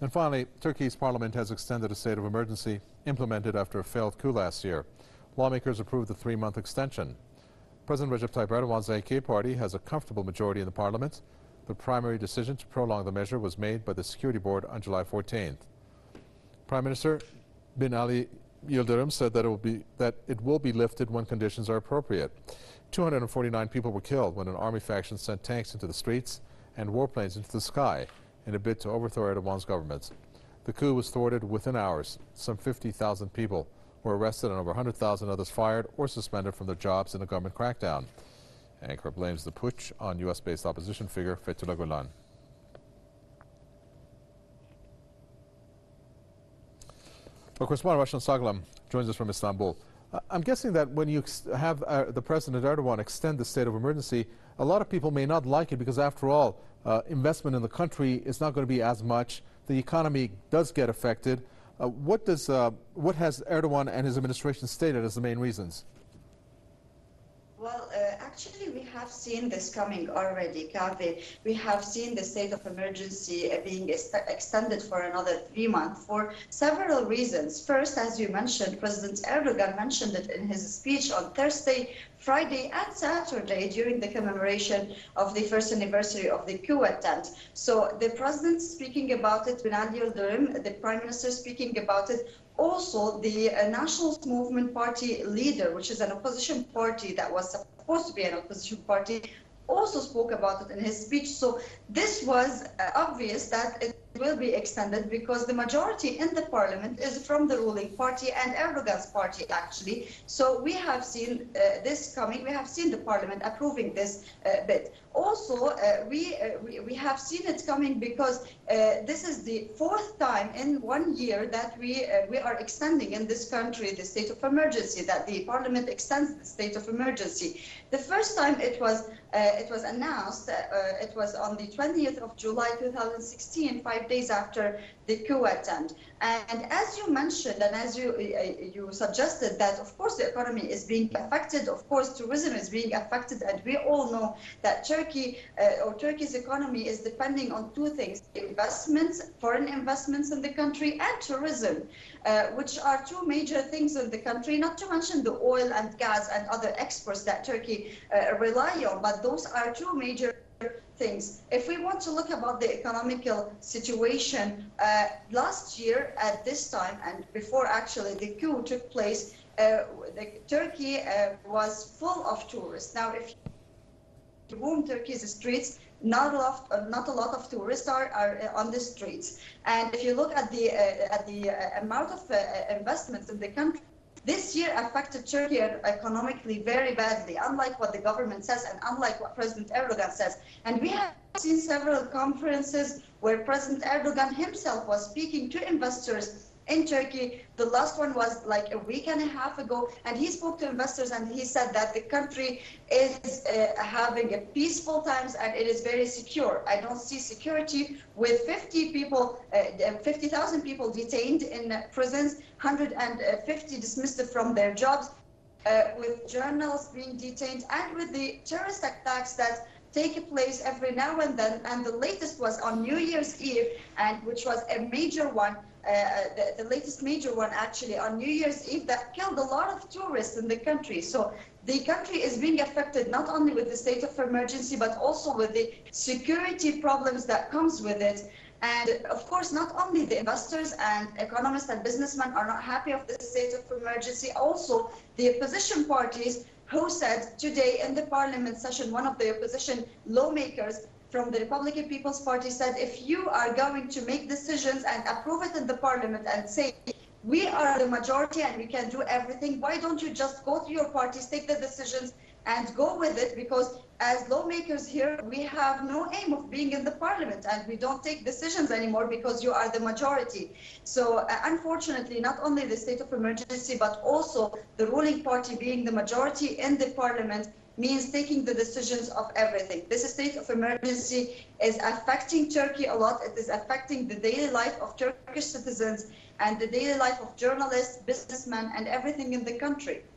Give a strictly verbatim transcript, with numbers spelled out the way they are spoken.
And finally, Turkey's parliament has extended a state of emergency implemented after a failed coup last year. Lawmakers approved the three-month extension. President Recep Tayyip Erdogan's A K party has a comfortable majority in the parliament. The primary decision to prolong the measure was made by the Security Board on July fourteenth. Prime Minister Bin Ali Yildirim said that it will be that it will be lifted when conditions are appropriate. two hundred forty-nine people were killed when an army faction sent tanks into the streets and warplanes into the sky in a bid to overthrow Erdogan's government. The coup was thwarted within hours. Some fifty thousand people were arrested and over one hundred thousand others fired or suspended from their jobs in a government crackdown. Ankara blames the putsch on U S-based opposition figure Fethullah Gulen. Our correspondent Rashid Saglam joins us from Istanbul. Uh, I'm guessing that when you have uh, the President Erdogan extend the state of emergency, a lot of people may not like it because, after all, uh, investment in the country is not going to be as much. The economy does get affected. Uh, what does uh, what has Erdogan and his administration stated as the main reasons? Well, uh, actually, we have seen this coming already, Kavi. We have seen the state of emergency uh, being est extended for another three months for several reasons. First, as you mentioned, President Erdogan mentioned it in his speech on Thursday, Friday, and Saturday during the commemoration of the first anniversary of the coup attempt. So the president speaking about it, Bin Ali Yildirim, the prime minister speaking about it, also the uh, Nationalist Movement Party leader, which is an opposition party that was supposed to be an opposition party, also spoke about it in his speech. So this was uh, obvious that it will be extended because the majority in the parliament is from the ruling party and Erdogan's party, actually. So we have seen uh, this coming. We have seen the parliament approving this uh, bit. Also, uh, we, uh, we we have seen it coming because uh, this is the fourth time in one year that we uh, we are extending in this country the state of emergency. That the parliament extends the state of emergency. The first time it was uh, it was announced. Uh, it was on the twentieth of July two thousand sixteen, five days after the coup attempt. And as you mentioned, and as you uh, you suggested, that of course the economy is being affected. Of course, tourism is being affected, and we all know that Turkey uh, or Turkey's economy is depending on two things: investments, foreign investments in the country, and tourism, uh, which are two major things in the country. Not to mention the oil and gas and other exports that Turkey uh, rely on, but those are two major things. If we want to look about the economical situation, uh, last year at this time and before actually the coup took place, uh, the, Turkey uh, was full of tourists. Now, if you roam Turkey's streets, not a lot, uh, not a lot of tourists are, are on the streets. And if you look at the uh, at the uh, amount of uh, investments in the country, this year affected Turkey economically very badly, unlike what the government says and unlike what President Erdogan says. And we have seen several conferences where President Erdogan himself was speaking to investors in Turkey. The last one was like a week and a half ago, and he spoke to investors and he said that the country is uh, having a peaceful times and it is very secure. I don't see security with fifty people, uh, fifty thousand people detained in uh, prisons, one hundred fifty dismissed from their jobs, uh, with journalists being detained, and with the terrorist attacks that take place every now and then. And the latest was on New Year's Eve, and which was a major one. Uh, the, the latest major one actually on New Year's Eve that killed a lot of tourists in the country. So the country is being affected not only with the state of emergency, but also with the security problems that comes with it. And of course, not only the investors and economists and businessmen are not happy of the state of emergency, also the opposition parties, who said today in the parliament session, one of the opposition lawmakers from the Republican People's Party said, if you are going to make decisions and approve it in the parliament and say, we are the majority and we can do everything, why don't you just go to your parties, take the decisions and go with it? Because as lawmakers here, we have no aim of being in the parliament and we don't take decisions anymore because you are the majority. So uh, unfortunately, not only the state of emergency, but also the ruling party being the majority in the parliament means taking the decisions of everything. This state of emergency is affecting Turkey a lot. It is affecting the daily life of Turkish citizens and the daily life of journalists, businessmen, and everything in the country.